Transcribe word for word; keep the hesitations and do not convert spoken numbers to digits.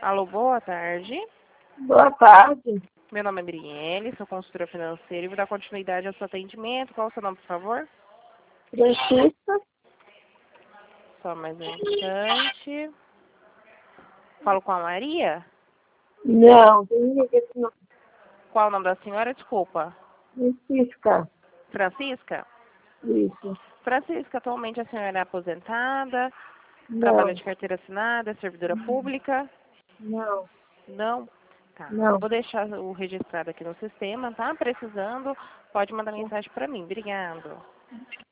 Alô, boa tarde. Boa tarde. Meu nome é Mirielle, sou consultora financeira e vou dar continuidade ao seu atendimento. Qual é o seu nome, por favor? Francisca? Só mais um instante. Falo com a Maria? Não, tem ninguém aqui não. Qual é o nome da senhora? Desculpa. Francisca. Francisca? Isso. Francisca, atualmente a senhora é aposentada, trabalha Não. de carteira assinada, é servidora pública? Não. Não? Tá. Não. Vou deixar o registrado aqui no sistema, tá? Precisando, pode mandar mensagem para mim. Obrigado.